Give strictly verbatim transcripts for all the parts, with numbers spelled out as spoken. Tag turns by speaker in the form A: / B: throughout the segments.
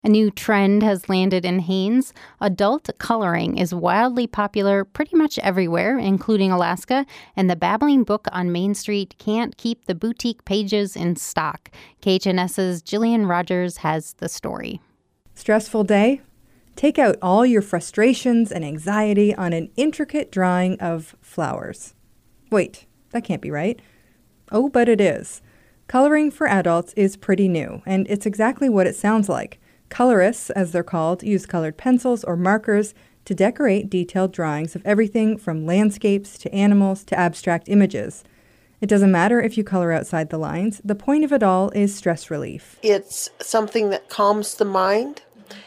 A: A new trend has landed in Haines. Adult coloring is wildly popular pretty much everywhere, including Alaska, and the Babbling Book on Main Street can't keep the boutique pages in stock. K H N S's Jillian Rogers has the story.
B: Stressful day? Take out all your frustrations and anxiety on an intricate drawing of flowers. Wait, that can't be right. Oh, but it is. Coloring for adults is pretty new, and it's exactly what it sounds like. Colorists, as they're called, use colored pencils or markers to decorate detailed drawings of everything from landscapes to animals to abstract images. It doesn't matter if you color outside the lines. The point of it all is stress relief.
C: It's something that calms the mind,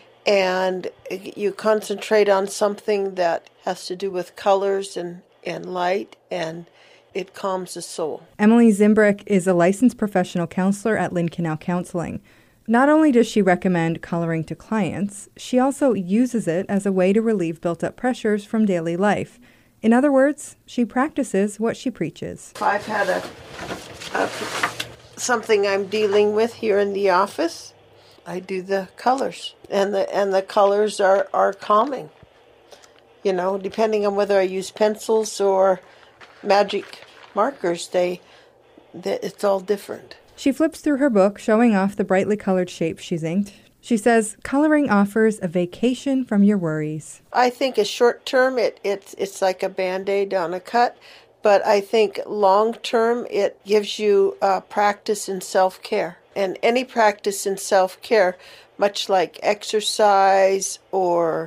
C: and you concentrate on something that has to do with colors and, and light, and it calms the soul.
B: Emily Zimbrick is a licensed professional counselor at Lynn Canal Counseling. Not only does she recommend coloring to clients, she also uses it as a way to relieve built-up pressures from daily life. In other words, she practices what she preaches.
C: If I've had a, a something I'm dealing with here in the office, I do the colors, and the and the colors are, are calming. You know, depending on whether I use pencils or magic markers, they, they it's all different.
B: She flips through her book, showing off the brightly colored shapes she's inked. She says coloring offers a vacation from your worries.
C: I think as short term, it, it's, it's like a Band-Aid on a cut. But I think long term, it gives you uh, practice in self-care. And any practice in self-care, much like exercise or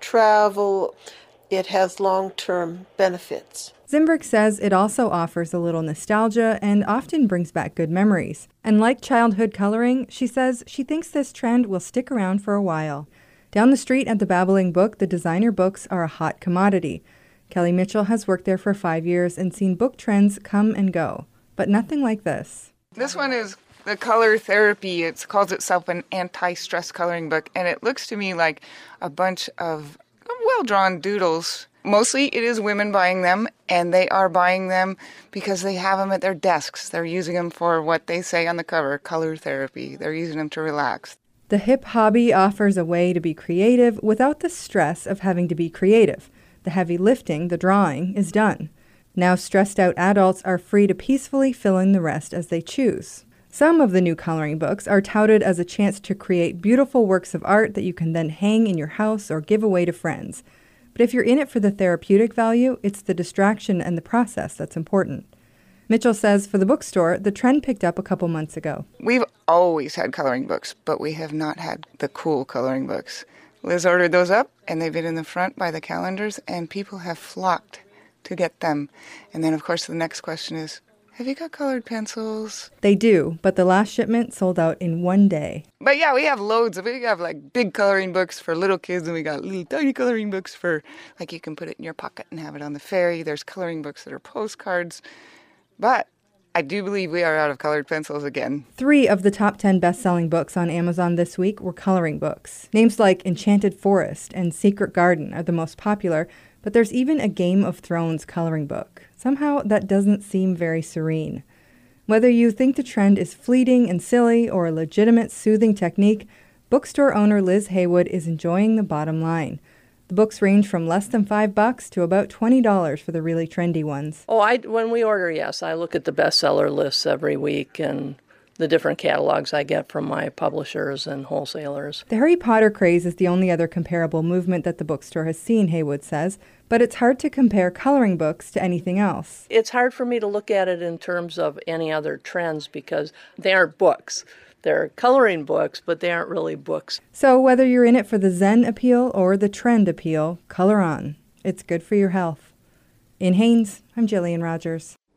C: travel, it has long-term benefits.
B: Zimbrick says it also offers a little nostalgia and often brings back good memories. And like childhood coloring, she says she thinks this trend will stick around for a while. Down the street at the Babbling Book, the designer books are a hot commodity. Kelly Mitchell has worked there for five years and seen book trends come and go, but nothing like this.
D: This one is the Color Therapy. It calls itself an anti-stress coloring book, and it looks to me like a bunch of well-drawn doodles. Mostly it is women buying them, and they are buying them because they have them at their desks. They're using them for what they say on the cover, color therapy. They're using them to relax.
B: The hip hobby offers a way to be creative without the stress of having to be creative. The heavy lifting, the drawing, is done. Now stressed out adults are free to peacefully fill in the rest as they choose. Some of the new coloring books are touted as a chance to create beautiful works of art that you can then hang in your house or give away to friends. But if you're in it for the therapeutic value, it's the distraction and the process that's important. Mitchell says for the bookstore, the trend picked up a couple months ago.
D: We've always had coloring books, but we have not had the cool coloring books. Liz ordered those up, and they've been in the front by the calendars, and people have flocked to get them. And then, of course, the next question is, have you got colored pencils?
B: They do, but the last shipment sold out in one day.
D: But yeah, we have loads of it. We have like big coloring books for little kids, and we got little tiny coloring books for, like, you can put it in your pocket and have it on the ferry. There's coloring books that are postcards. But I do believe we are out of colored pencils again.
B: Three of the top ten best-selling books on Amazon this week were coloring books. Names like Enchanted Forest and Secret Garden are the most popular, but there's even a Game of Thrones coloring book. Somehow that doesn't seem very serene. Whether you think the trend is fleeting and silly or a legitimate soothing technique, bookstore owner Liz Haywood is enjoying the bottom line. The books range from less than five bucks to about twenty dollars for the really trendy ones.
E: Oh, I when we order, yes, I look at the bestseller lists every week and the different catalogs I get from my publishers and wholesalers.
B: The Harry Potter craze is the only other comparable movement that the bookstore has seen, Haywood says, but it's hard to compare coloring books to anything else.
E: It's hard for me to look at it in terms of any other trends because they aren't books. They're coloring books, but they aren't really books.
B: So whether you're in it for the Zen appeal or the trend appeal, color on. It's good for your health. In Haines, I'm Jillian Rogers.